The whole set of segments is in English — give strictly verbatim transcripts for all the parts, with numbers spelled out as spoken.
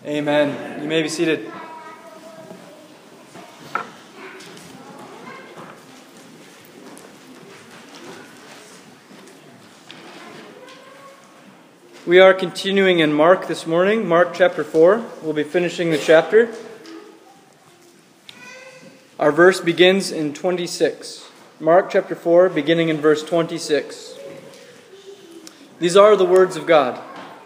Amen. You may be seated. We are continuing in Mark this morning, Mark chapter four. We'll be finishing the chapter. Our verse begins in twenty-six. Mark chapter four, beginning in verse twenty-six. These are the words of God.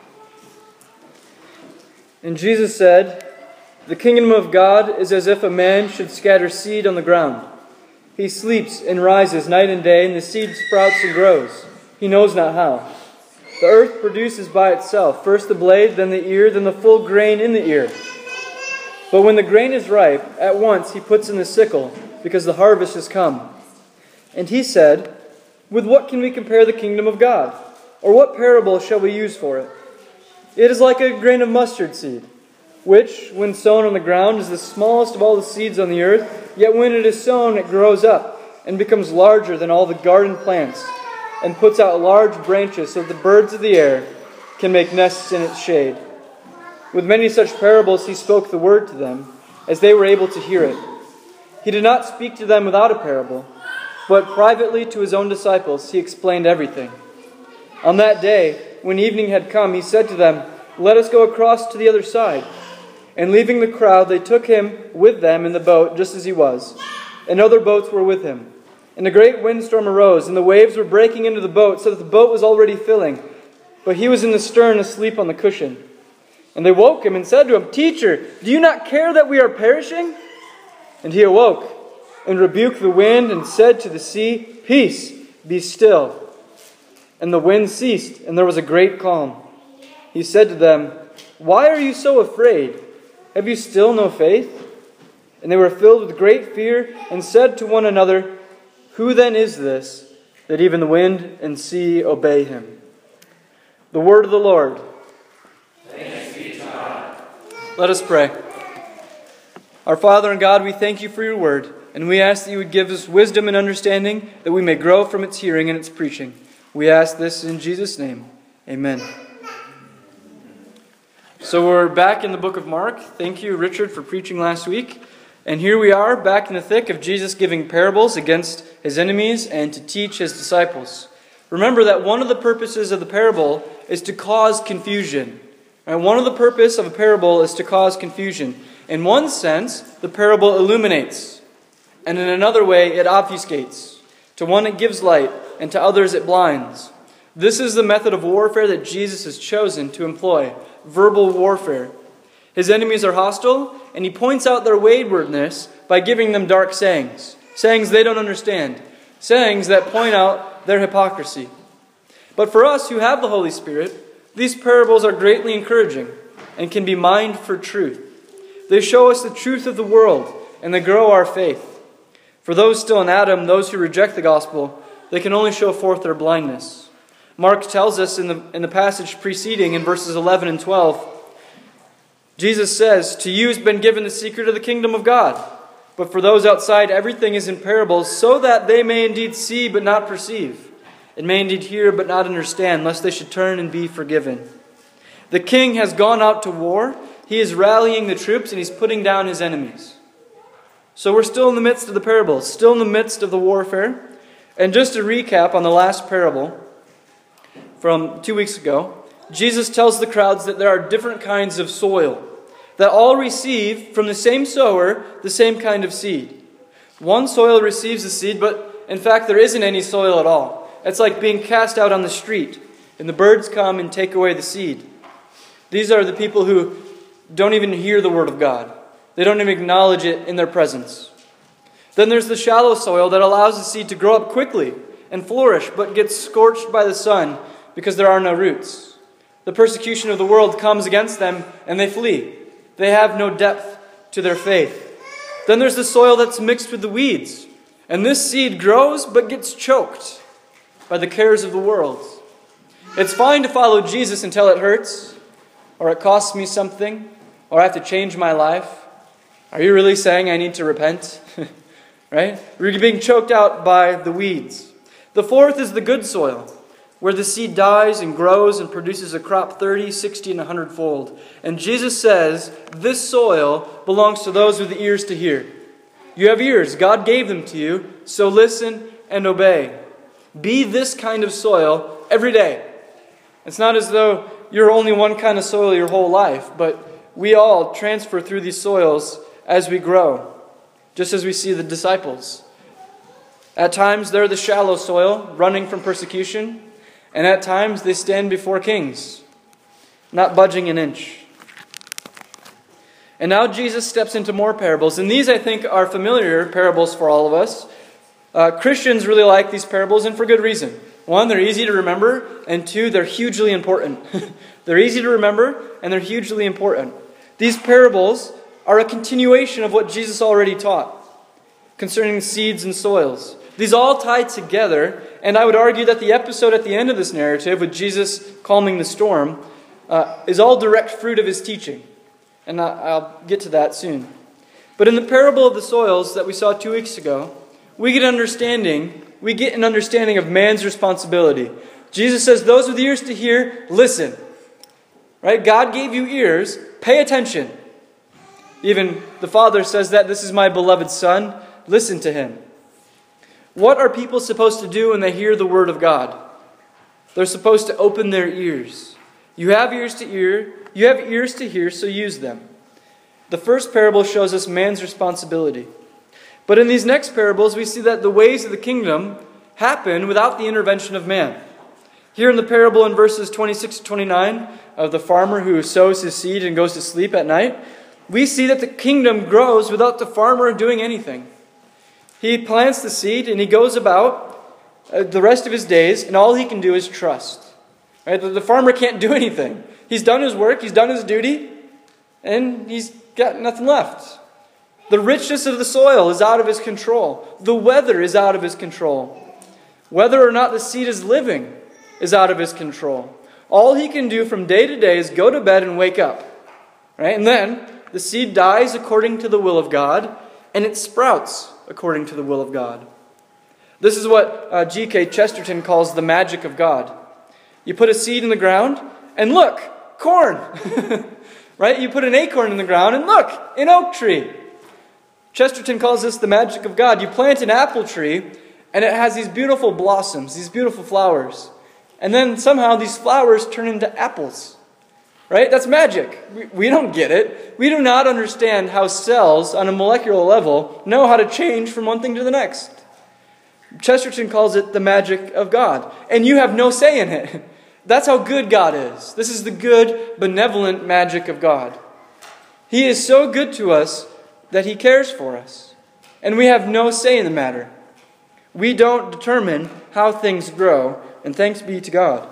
And Jesus said, "The kingdom of God is as if a man should scatter seed on the ground. He sleeps and rises night and day, and the seed sprouts and grows. He knows not how. The earth produces by itself, first the blade, then the ear, then the full grain in the ear. But when the grain is ripe, at once he puts in the sickle, because the harvest has come." And he said, "With what can we compare the kingdom of God? Or what parable shall we use for it? It is like a grain of mustard seed, which, when sown on the ground, is the smallest of all the seeds on the earth, yet when it is sown, it grows up, and becomes larger than all the garden plants, and puts out large branches so that the birds of the air can make nests in its shade." With many such parables he spoke the word to them, as they were able to hear it. He did not speak to them without a parable, but privately to his own disciples he explained everything. On that day, when evening had come, he said to them, "Let us go across to the other side." And leaving the crowd, they took him with them in the boat, just as he was. And other boats were with him. And a great windstorm arose, and the waves were breaking into the boat, so that the boat was already filling. But he was in the stern, asleep on the cushion. And they woke him and said to him, "Teacher, do you not care that we are perishing?" And he awoke, and rebuked the wind, and said to the sea, "Peace, be still." And the wind ceased, and there was a great calm. He said to them, "Why are you so afraid? Have you still no faith?" And they were filled with great fear, and said to one another, "Who then is this, that even the wind and sea obey him?" The word of the Lord. Thanks be to God. Let us pray. Our Father and God, we thank you for your word, and we ask that you would give us wisdom and understanding, that we may grow from its hearing and its preaching. We ask this in Jesus' name. Amen. So we're back in the book of Mark. Thank you, Richard, for preaching last week. And here we are, back in the thick of Jesus giving parables against his enemies and to teach his disciples. Remember that one of the purposes of the parable is to cause confusion. And one of the purposes of a parable is to cause confusion. In one sense, the parable illuminates. And in another way, it obfuscates. To one it gives light, and to others it blinds. This is the method of warfare that Jesus has chosen to employ, verbal warfare. His enemies are hostile, and he points out their waywardness by giving them dark sayings, sayings they don't understand, sayings that point out their hypocrisy. But for us who have the Holy Spirit, these parables are greatly encouraging and can be mined for truth. They show us the truth of the world, and they grow our faith. For those still in Adam, those who reject the gospel, they can only show forth their blindness. Mark tells us in the, in the passage preceding, in verses eleven and twelve, Jesus says, "To you has been given the secret of the kingdom of God. But for those outside, everything is in parables, so that they may indeed see but not perceive, and may indeed hear but not understand, lest they should turn and be forgiven." The king has gone out to war. He is rallying the troops, and he's putting down his enemies. So we're still in the midst of the parables, still in the midst of the warfare. And just to recap on the last parable from two weeks ago, Jesus tells the crowds that there are different kinds of soil, that all receive from the same sower the same kind of seed. One soil receives the seed, but in fact there isn't any soil at all. It's like being cast out on the street, and the birds come and take away the seed. These are the people who don't even hear the word of God. They don't even acknowledge it in their presence. Then there's the shallow soil that allows the seed to grow up quickly and flourish, but gets scorched by the sun because there are no roots. The persecution of the world comes against them, and they flee. They have no depth to their faith. Then there's the soil that's mixed with the weeds, and this seed grows but gets choked by the cares of the world. It's fine to follow Jesus until it hurts, or it costs me something, or I have to change my life. Are you really saying I need to repent? Right? We're being choked out by the weeds. The fourth is the good soil, where the seed dies and grows and produces a crop thirty, sixty, and a hundred fold. And Jesus says, this soil belongs to those with ears to hear. You have ears. God gave them to you, so listen and obey. Be this kind of soil every day. It's not as though you're only one kind of soil your whole life, but we all transfer through these soils as we grow, just as we see the disciples. At times, they're the shallow soil, running from persecution, and at times they stand before kings, not budging an inch. And now Jesus steps into more parables, and these, I think, are familiar parables for all of us. Uh, Christians really like these parables, and for good reason. One, they're easy to remember, and two, they're hugely important. They're easy to remember, and they're hugely important. These parables are a continuation of what Jesus already taught concerning seeds and soils. These all tie together, and I would argue that the episode at the end of this narrative, with Jesus calming the storm, uh, is all direct fruit of his teaching. And I'll get to that soon. But in the parable of the soils that we saw two weeks ago, we get understanding, we get an understanding of man's responsibility. Jesus says, those with ears to hear, listen. Right? God gave you ears, pay attention. Even the Father says that, this is my beloved Son, listen to him. What are people supposed to do when they hear the word of God? They're supposed to open their ears. You have ears to hear, you have ears to hear, so use them. The first parable shows us man's responsibility. But in these next parables, we see that the ways of the kingdom happen without the intervention of man. Here in the parable in verses twenty-six to twenty-nine of the farmer who sows his seed and goes to sleep at night, we see that the kingdom grows without the farmer doing anything. He plants the seed and he goes about uh, the rest of his days, and all he can do is trust. Right? The, the farmer can't do anything. He's done his work, he's done his duty, and he's got nothing left. The richness of the soil is out of his control. The weather is out of his control. Whether or not the seed is living is out of his control. All he can do from day to day is go to bed and wake up. Right? And then the seed dies according to the will of God, and it sprouts according to the will of God. This is what uh, G K Chesterton calls the magic of God. You put a seed in the ground, and look, corn. Right? You put an acorn in the ground, and look, an oak tree. Chesterton calls this the magic of God. You plant an apple tree, and it has these beautiful blossoms, these beautiful flowers. And then somehow these flowers turn into apples. Right? That's magic. We, we don't get it. We do not understand how cells on a molecular level know how to change from one thing to the next. Chesterton calls it the magic of God. And you have no say in it. That's how good God is. This is the good, benevolent magic of God. He is so good to us that he cares for us. And we have no say in the matter. We don't determine how things grow, and thanks be to God.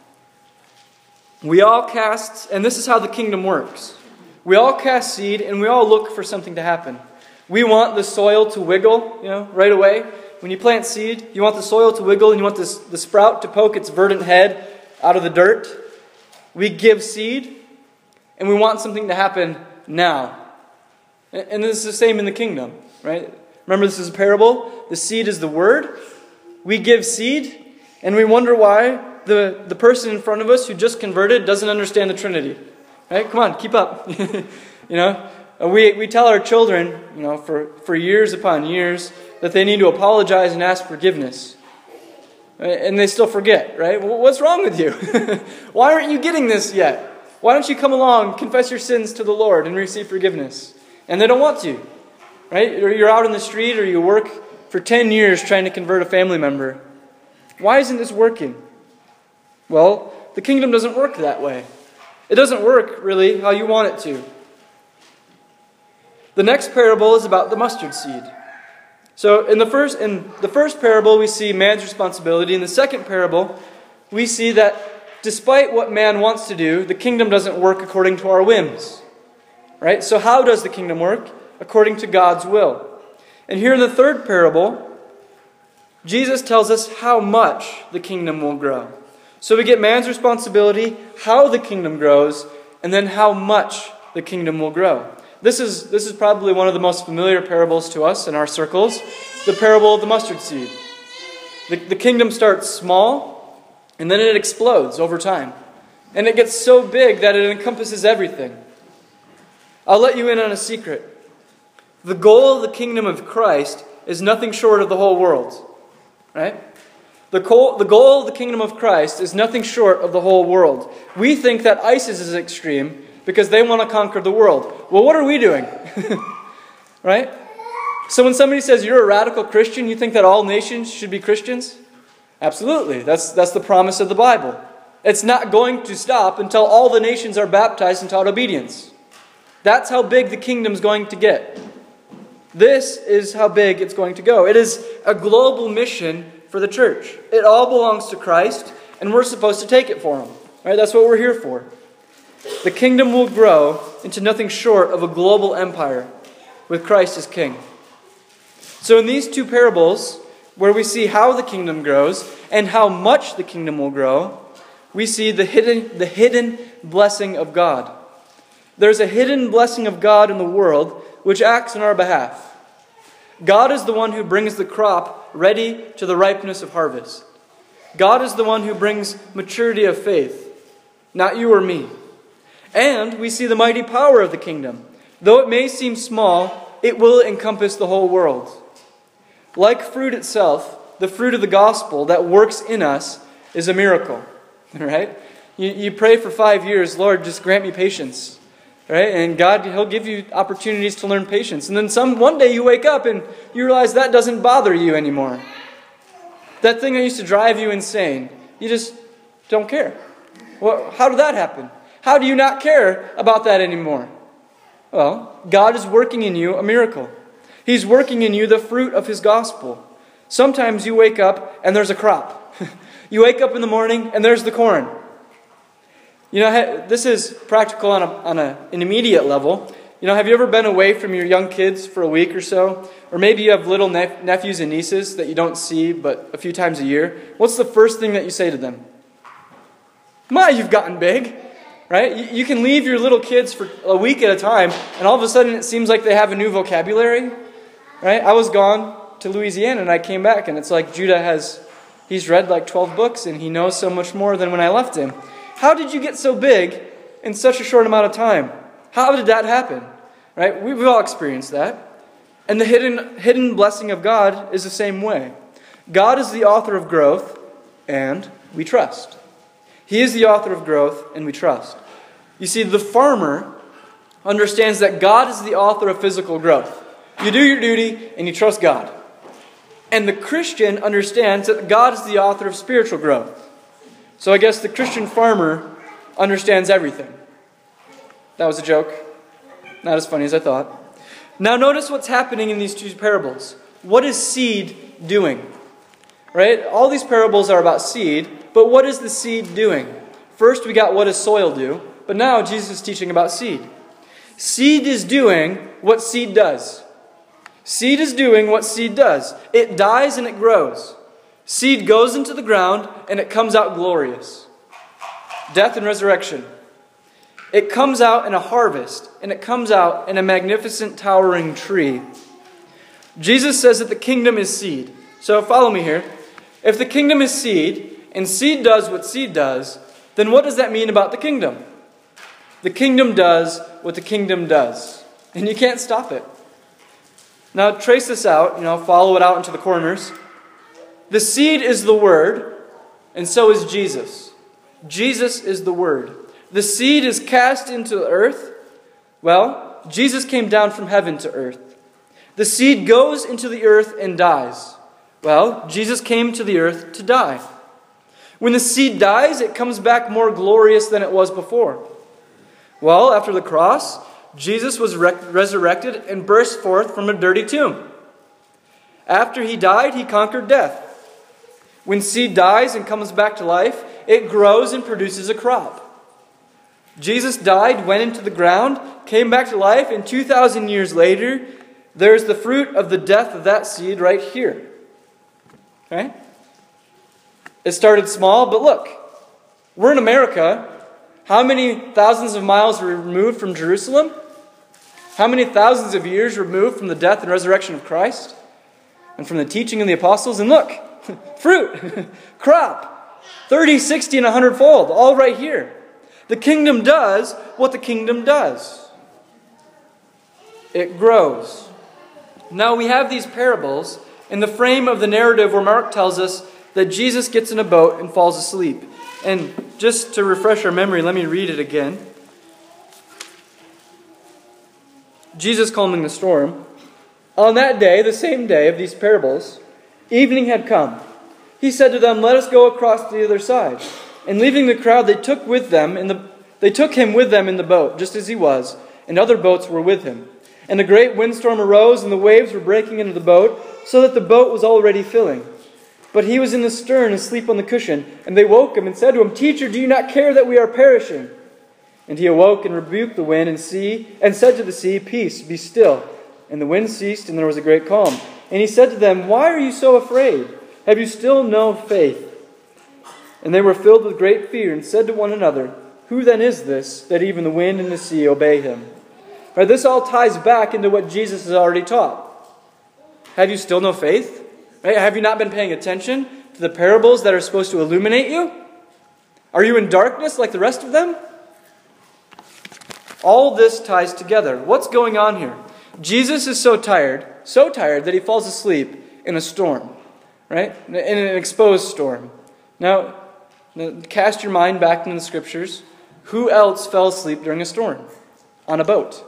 We all cast, and this is how the kingdom works. We all cast seed, and we all look for something to happen. We want the soil to wiggle, you know, right away. When you plant seed, you want the soil to wiggle, and you want this, the sprout to poke its verdant head out of the dirt. We give seed, and we want something to happen now. And this is the same in the kingdom, right? Remember, this is a parable. The seed is the word. We give seed, and we wonder why the, the person in front of us who just converted doesn't understand the Trinity. Right? Come on, keep up. you know, we we tell our children, you know, for, for years upon years, that they need to apologize and ask forgiveness. And they still forget, right? Well, what's wrong with you? Why aren't you getting this yet? Why don't you come along, confess your sins to the Lord, and receive forgiveness? And they don't want to, right? Or you're out in the street, or you work for ten years trying to convert a family member. Why isn't this working? Well, the kingdom doesn't work that way. It doesn't work, really, how you want it to. The next parable is about the mustard seed. So in the first in the first parable, we see man's responsibility. In the second parable, we see that despite what man wants to do, the kingdom doesn't work according to our whims. Right? So how does the kingdom work? According to God's will. And here in the third parable, Jesus tells us how much the kingdom will grow. So we get man's responsibility, how the kingdom grows, and then how much the kingdom will grow. This is, this is probably one of the most familiar parables to us in our circles, the parable of the mustard seed. The, the kingdom starts small, And then it explodes over time. And it gets so big that it encompasses everything. I'll let you in on a secret. The goal of the kingdom of Christ is nothing short of the whole world. Right? The goal, the goal of the kingdom of Christ is nothing short of the whole world. We think that ISIS is extreme because they want to conquer the world. Well, what are we doing? Right? So when somebody says you're a radical Christian, you think that all nations should be Christians? Absolutely. That's, that's the promise of the Bible. It's not going to stop until all the nations are baptized and taught obedience. That's how big the kingdom's going to get. This is how big it's going to go. It is a global mission for the church. It all belongs to Christ, and we're supposed to take it for Him. Right? That's what we're here for. The kingdom will grow into nothing short of a global empire with Christ as King. So in these two parables, where we see how the kingdom grows and how much the kingdom will grow, we see the hidden, the hidden blessing of God. There's a hidden blessing of God in the world which acts on our behalf. God is the one who brings the crop ready to the ripeness of harvest. God is the one who brings maturity of faith, not you or me. And we see the mighty power of the kingdom. Though it may seem small, it will encompass the whole world. Like fruit itself, the fruit of the gospel that works in us is a miracle. Right? You, you pray for five years, Lord, just grant me patience. Right? And God, He'll give you opportunities to learn patience. And then some one day you wake up and you realize that doesn't bother you anymore. That thing that used to drive you insane, you just don't care. Well, how did that happen? How do you not care about that anymore? Well, God is working in you a miracle. He's working in you the fruit of His gospel. Sometimes you wake up and there's a crop. You wake up in the morning and there's the corn. You know, this is practical on, a, on a, an immediate level. You know, have you ever been away from your young kids for a week or so? Or maybe you have little nep- nephews and nieces that you don't see but a few times a year. What's the first thing that you say to them? My, you've gotten big. Right? You, you can leave your little kids for a week at a time, and all of a sudden it seems like they have a new vocabulary. Right? I was gone to Louisiana and I came back, and it's like Judah has, he's read like twelve books and he knows so much more than when I left him. How did you get so big in such a short amount of time? How did that happen? Right? We've all experienced that. And the hidden, hidden blessing of God is the same way. God is the author of growth, and we trust. He is the author of growth, and we trust. You see, the farmer understands that God is the author of physical growth. You do your duty, and you trust God. And the Christian understands that God is the author of spiritual growth. So I guess the Christian farmer understands everything. That was a joke. Not as funny as I thought. Now notice what's happening in these two parables. What is seed doing? Right? All these parables are about seed, but what is the seed doing? First we got what does soil do, but now Jesus is teaching about seed. Seed is doing what seed does. Seed is doing what seed does. It dies and it grows. Seed goes into the ground and it comes out glorious. Death and resurrection. It comes out in a harvest, and it comes out in a magnificent towering tree. Jesus says that the kingdom is seed. So follow me here. If the kingdom is seed, and seed does what seed does, then what does that mean about the kingdom? The kingdom does what the kingdom does. And you can't stop it. Now trace this out, you know, follow it out into the corners. The seed is the Word, and so is Jesus. Jesus is the Word. The seed is cast into the earth. Well, Jesus came down from heaven to earth. The seed goes into the earth and dies. Well, Jesus came to the earth to die. When the seed dies, it comes back more glorious than it was before. Well, after the cross, Jesus was re- resurrected and burst forth from a dirty tomb. After He died, He conquered death. When seed dies and comes back to life, it grows and produces a crop. Jesus died, went into the ground, came back to life, and two thousand years later, there's the fruit of the death of that seed right here. Okay? It started small, but look, we're in America. How many thousands of miles removed from Jerusalem? How many thousands of years removed from the death and resurrection of Christ? And from the teaching of the apostles? And look, fruit, crop. thirty, sixty, and a hundredfold, all right here. The kingdom does what the kingdom does. It grows. Now we have these parables in the frame of the narrative where Mark tells us that Jesus gets in a boat and falls asleep. And just to refresh our memory, let me read it again. Jesus calming the storm. On that day, the same day of these parables, evening had come. He said to them, "Let us go across to the other side." And leaving the crowd, they took with them in the they took him with them in the boat, just as he was, and other boats were with him. And a great windstorm arose, and the waves were breaking into the boat, so that the boat was already filling. But he was in the stern, asleep on the cushion. And they woke him and said to him, "Teacher, do you not care that we are perishing?" And he awoke and rebuked the wind and sea, and said to the sea, "Peace, be still." And the wind ceased, and there was a great calm. And he said to them, "Why are you so afraid? Have you still no faith?" And they were filled with great fear, and said to one another, "Who then is this, that even the wind and the sea obey him?" Right, this all ties back into what Jesus has already taught. Have you still no faith? Right? Have you not been paying attention to the parables that are supposed to illuminate you? Are you in darkness like the rest of them? All this ties together. What's going on here? Jesus is so tired, so tired that he falls asleep in a storm, right? In an exposed storm. Now, cast your mind back into the scriptures. Who else fell asleep during a storm? On a boat?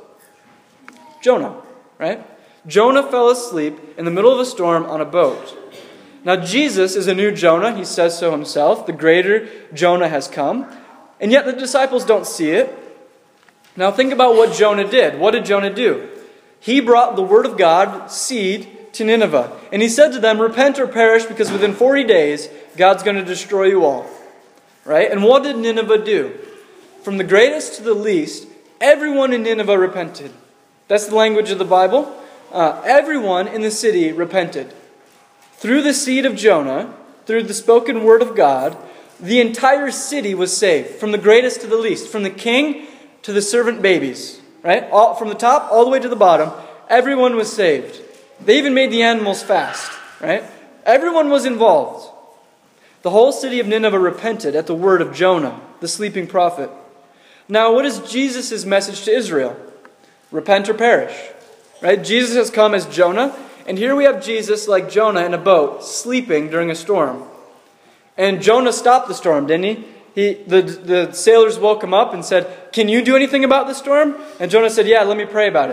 Jonah, right? Jonah fell asleep in the middle of a storm on a boat. Now, Jesus is a new Jonah. He says so himself. The greater Jonah has come. And yet the disciples don't see it. Now, think about what Jonah did. What did Jonah do? He brought the word of God, seed, to Nineveh. And he said to them, "Repent or perish, because within forty days, God's going to destroy you all." Right? And what did Nineveh do? From the greatest to the least, everyone in Nineveh repented. That's the language of the Bible. Uh, everyone in the city repented. Through the seed of Jonah, through the spoken word of God, the entire city was saved. From the greatest to the least. From the king to the servant babies. Right? All, from the top all the way to the bottom, everyone was saved. They even made the animals fast. Right? Everyone was involved. The whole city of Nineveh repented at the word of Jonah, the sleeping prophet. Now, what is Jesus' message to Israel? Repent or perish. Right? Jesus has come as Jonah, and here we have Jesus like Jonah in a boat, sleeping during a storm. And Jonah stopped the storm, didn't he? He the, the sailors woke him up and said, "Can you do anything about the storm?" And Jonah said, "Yeah, let me pray about it."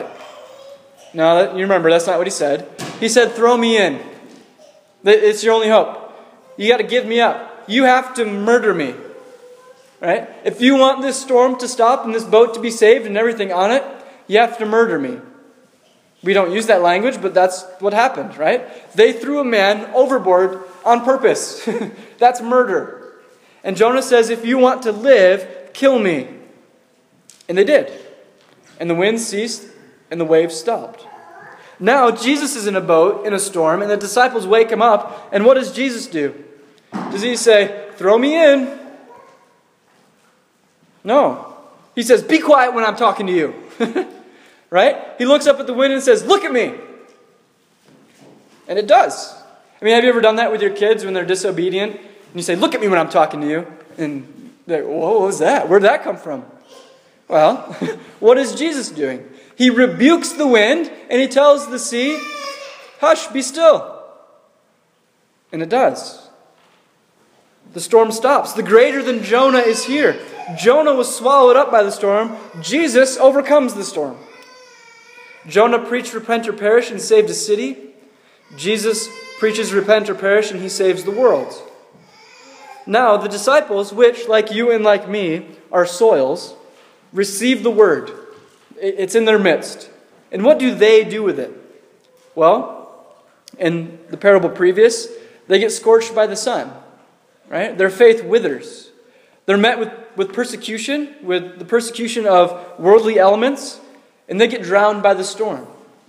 Now, you remember, that's not what he said. He said, "Throw me in. It's your only hope. You got to give me up. You have to murder me." Right? If you want this storm to stop and this boat to be saved and everything on it, you have to murder me. We don't use that language, but that's what happened, right? They threw a man overboard on purpose. That's murder. And Jonah says, "If you want to live, kill me." And they did. And the wind ceased and the waves stopped. Now Jesus is in a boat in a storm, and the disciples wake him up. And what does Jesus do? Does he say, "Throw me in"? No. He says, "Be quiet when I'm talking to you." Right? He looks up at the wind and says, "Look at me." And it does. I mean, have you ever done that with your kids when they're disobedient? And you say, "Look at me when I'm talking to you." And they're, "What was that? Where did that come from?" Well, what is Jesus doing? He rebukes the wind and he tells the sea, "Hush, be still." And it does. The storm stops. The greater than Jonah is here. Jonah was swallowed up by the storm. Jesus overcomes the storm. Jonah preached repent or perish and saved a city. Jesus preaches repent or perish and he saves the world. Now the disciples, which like you and like me are soils, receive the word. It's in their midst. And what do they do with it? Well, in the parable previous, they get scorched by the sun. Right? Their faith withers. They're met with, with persecution, with the persecution of worldly elements, and they get drowned by the storm.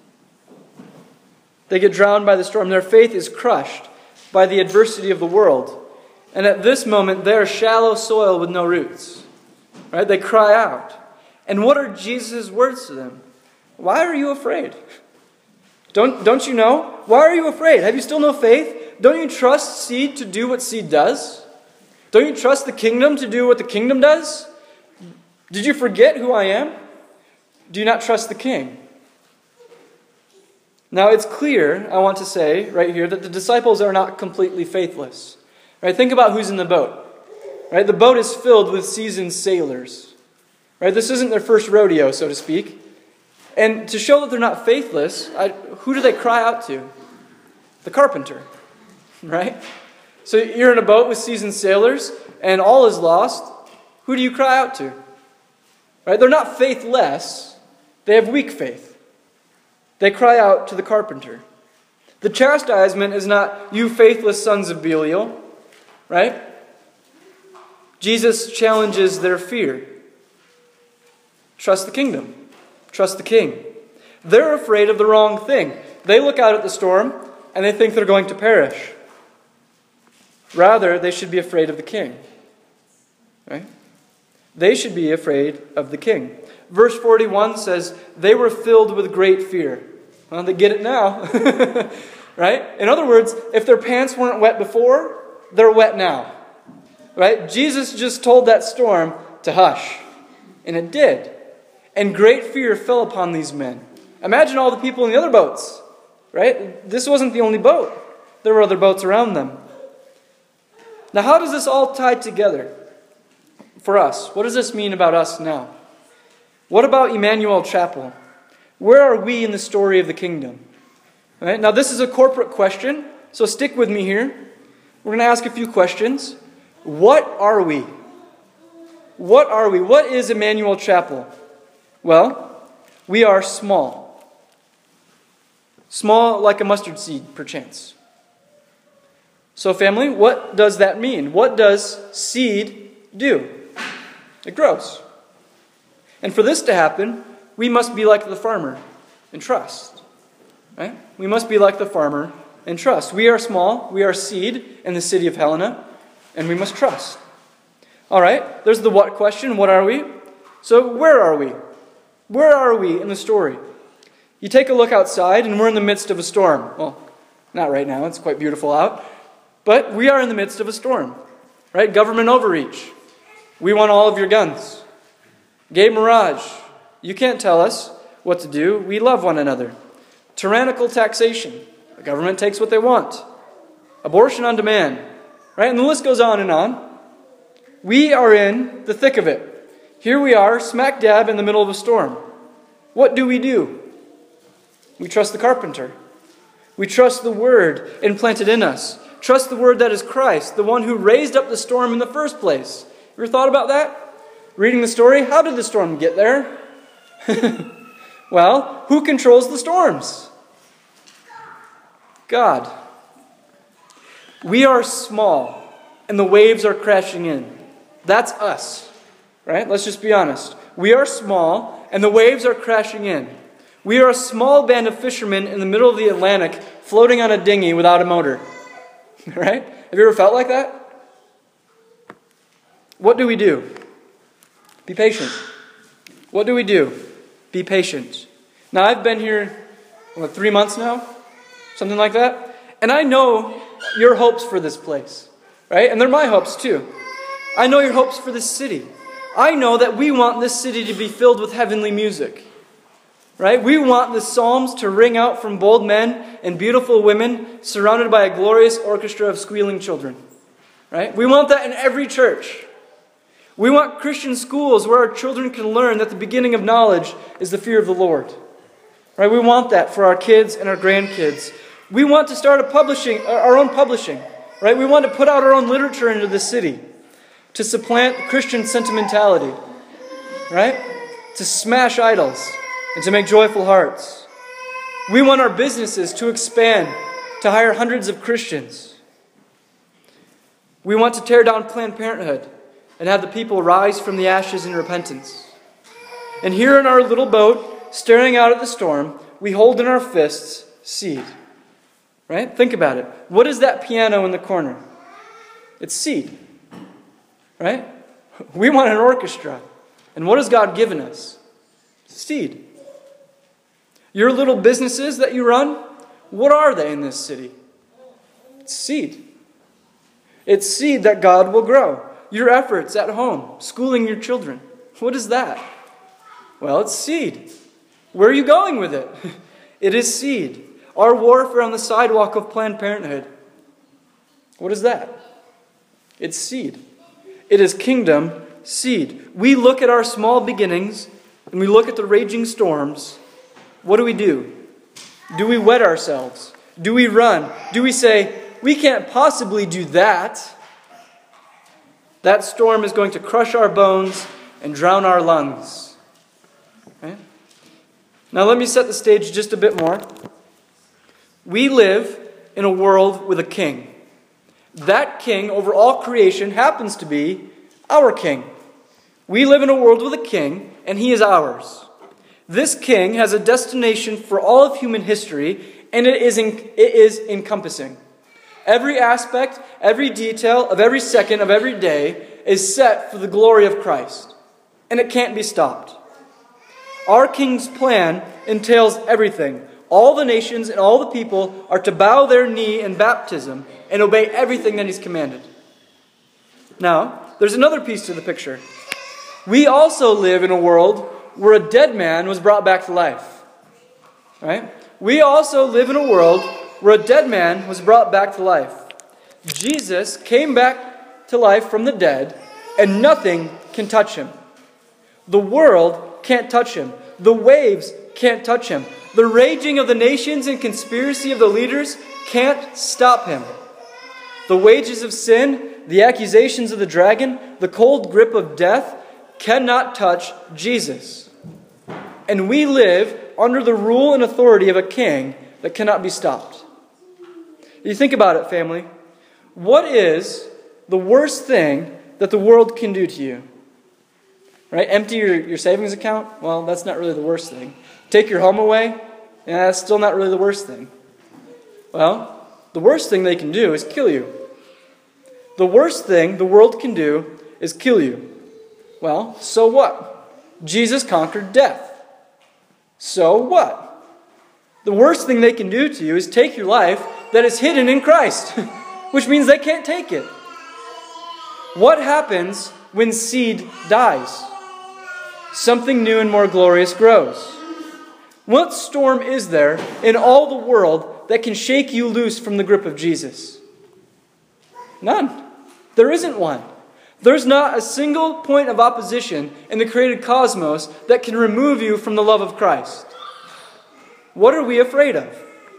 They get drowned by the storm. Their faith is crushed by the adversity of the world. And at this moment, they are shallow soil with no roots. Right? They cry out. And what are Jesus' words to them? Why are you afraid? Don't, don't you know? Why are you afraid? Have you still no faith? Don't you trust seed to do what seed does? Don't you trust the kingdom to do what the kingdom does? Did you forget who I am? Do you not trust the king? Now it's clear, I want to say right here, that the disciples are not completely faithless. Right? Think about who's in the boat. Right? The boat is filled with seasoned sailors. Right? This isn't their first rodeo, so to speak. And to show that they're not faithless, I, who do they cry out to? The carpenter. Right? So you're in a boat with seasoned sailors, and all is lost. Who do you cry out to? Right? They're not faithless. They have weak faith. They cry out to the carpenter. The chastisement is not, you faithless sons of Belial. Right? Jesus challenges their fear. Trust the kingdom. Trust the king. They're afraid of the wrong thing. They look out at the storm and they think they're going to perish. Rather, they should be afraid of the king. Right? They should be afraid of the king. Verse forty-one says, they were filled with great fear. Well, they get it now. Right? In other words, if their pants weren't wet before, they're wet now. Right? Jesus just told that storm to hush. And it did. And great fear fell upon these men. Imagine all the people in the other boats. Right? This wasn't the only boat. There were other boats around them. Now, how does this all tie together for us? What does this mean about us now? What about Emmanuel Chapel? Where are we in the story of the kingdom? Right? Now, this is a corporate question, so stick with me here. We're going to ask a few questions. What are we? What are we? What is Emmanuel Chapel? Well, we are small. Small like a mustard seed, perchance. So, family, what does that mean? What does seed do? It grows. And for this to happen, we must be like the farmer and trust. Right? We must be like the farmer and trust. We are small. We are seed in the city of Helena, and we must trust. All right, there's the what question. What are we? So where are we? Where are we in the story? You take a look outside, and we're in the midst of a storm. Well, not right now. It's quite beautiful out. But we are in the midst of a storm. Right? Government overreach. We want all of your guns. Gay mirage. You can't tell us what to do. We love one another. Tyrannical taxation. The government takes what they want. Abortion on demand. Right? And the list goes on and on. We are in the thick of it. Here we are, smack dab in the middle of a storm. What do we do? We trust the carpenter. We trust the word implanted in us. Trust the word that is Christ, the one who raised up the storm in the first place. You ever thought about that? Reading the story, how did the storm get there? Well, who controls the storms? God. We are small, and the waves are crashing in. That's us. Right? Let's just be honest. We are small, and the waves are crashing in. We are a small band of fishermen in the middle of the Atlantic floating on a dinghy without a motor. Right? Have you ever felt like that? What do we do? Be patient. What do we do? Be patient. Now, I've been here, what, three months now? Something like that? And I know your hopes for this place. Right? And they're my hopes too. I know your hopes for this city. I know that we want this city to be filled with heavenly music. Right? We want the psalms to ring out from bold men and beautiful women surrounded by a glorious orchestra of squealing children. Right? We want that in every church. We want Christian schools where our children can learn that the beginning of knowledge is the fear of the Lord. Right? We want that for our kids and our grandkids. We want to start a publishing, our own publishing. Right? We want to put out our own literature into the city to supplant Christian sentimentality. Right? To smash idols and to make joyful hearts. We want our businesses to expand, to hire hundreds of Christians. We want to tear down Planned Parenthood and have the people rise from the ashes in repentance. And here in our little boat, staring out at the storm, we hold in our fists seed. Right? Think about it. What is that piano in the corner? It's seed. Right? We want an orchestra. And what has God given us? Seed. Your little businesses that you run, what are they in this city? It's seed. It's seed that God will grow. Your efforts at home, schooling your children. What is that? Well, it's seed. Where are you going with it? It is seed. Our warfare on the sidewalk of Planned Parenthood. What is that? It's seed. It is kingdom seed. We look at our small beginnings and we look at the raging storms. What do we do? Do we wet ourselves? Do we run? Do we say, we can't possibly do that? That storm is going to crush our bones and drown our lungs. Okay? Now let me set the stage just a bit more. We live in a world with a king. That king over all creation happens to be our king. We live in a world with a king, and he is ours. This king has a destination for all of human history, and it is, in, it is encompassing. Every aspect, every detail of every second of every day is set for the glory of Christ, and it can't be stopped. Our king's plan entails everything. All the nations and all the people are to bow their knee in baptism and obey everything that he's commanded. Now, there's another piece to the picture. We also live in a world where a dead man was brought back to life. Right? We also live in a world where a dead man was brought back to life. Jesus came back to life from the dead, and nothing can touch him. The world can't touch him. The waves can't touch him. The raging of the nations and conspiracy of the leaders can't stop him. The wages of sin, the accusations of the dragon, the cold grip of death cannot touch Jesus. And we live under the rule and authority of a king that cannot be stopped. You think about it, family. What is the worst thing that the world can do to you? Right? Empty your, your savings account? Well, that's not really the worst thing. Take your home away? Yeah, that's still not really the worst thing. Well, the worst thing they can do is kill you. The worst thing the world can do is kill you. Well, so what? Jesus conquered death. So what? The worst thing they can do to you is take your life that is hidden in Christ, which means they can't take it. What happens when seed dies? Something new and more glorious grows. What storm is there in all the world that can shake you loose from the grip of Jesus? None. There isn't one. There's not a single point of opposition in the created cosmos that can remove you from the love of Christ. What are we afraid of?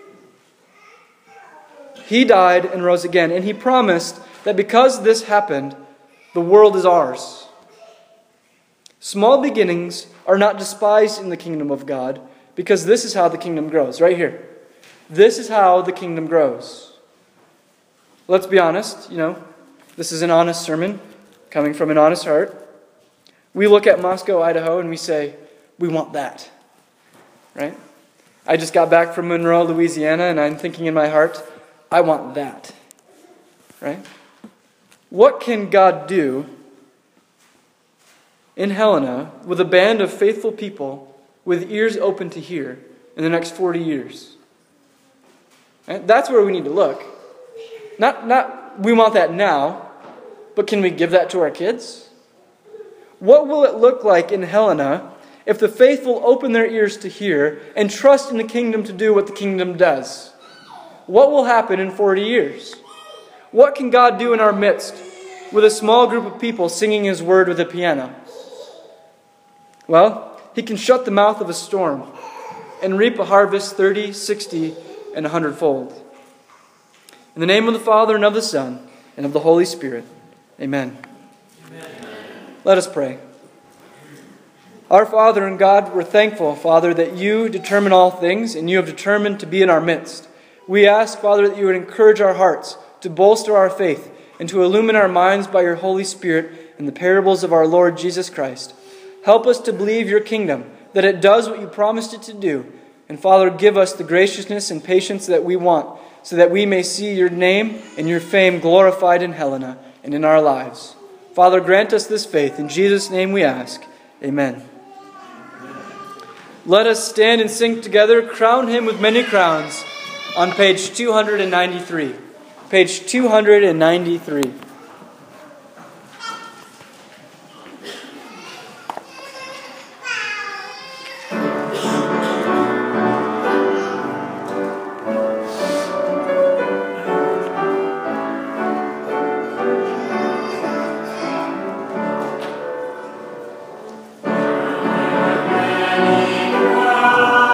He died and rose again, and he promised that because this happened, the world is ours. Small beginnings are not despised in the kingdom of God, because this is how the kingdom grows. Right here. This is how the kingdom grows. Let's be honest, you know, this is an honest sermon coming from an honest heart. We look at Moscow, Idaho, and we say, we want that. Right? I just got back from Monroe, Louisiana, and I'm thinking in my heart, I want that. Right? What can God do in Helena with a band of faithful people with ears open to hear in the next forty years? Right? That's where we need to look. Not, not we want that now, but can we give that to our kids? What will it look like in Helena if the faithful open their ears to hear and trust in the kingdom to do what the kingdom does? What will happen in forty years? What can God do in our midst with a small group of people singing His word with a piano? Well, He can shut the mouth of a storm and reap a harvest thirty, sixty, and a hundredfold. In the name of the Father, and of the Son, and of the Holy Spirit. Amen. Amen. Let us pray. Our Father and God, we're thankful, Father, that you determine all things, and you have determined to be in our midst. We ask, Father, that you would encourage our hearts, to bolster our faith, and to illumine our minds by your Holy Spirit in the parables of our Lord Jesus Christ. Help us to believe your kingdom, that it does what you promised it to do. And Father, give us the graciousness and patience that we want, so that we may see your name and your fame glorified in Helena and in our lives. Father, grant us this faith. In Jesus' name we ask. Amen. Let us stand and sing together, Crown Him with Many Crowns, on page two hundred ninety-three. Page two hundred ninety-three.